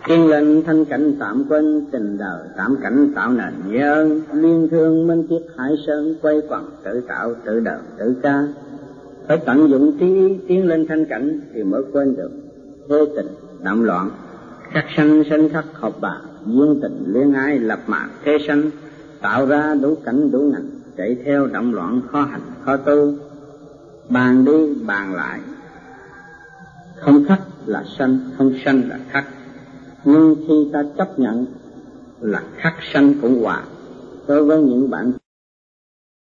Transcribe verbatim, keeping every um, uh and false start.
Kiên lệnh thanh cảnh tạm quên, tình đời tạm cảnh tạo nền nhân. Liên thương minh kiếp hải sơn, quay quần tự tạo tự đời tự ca. Phải tận dụng trí ý tiến lên thanh cảnh thì mới quên được thế tình đậm loạn. Khắc sanh sanh khắc hợp bà, duyên tình liên ái lập mạc thế sanh. Tạo ra đủ cảnh đủ ngành, chạy theo đậm loạn khó hành khó tu. Bàn đi bàn lại, không khắc là sanh, không sanh là khắc. Nhưng khi ta chấp nhận là khắc sanh cũng hòa đối với những bạn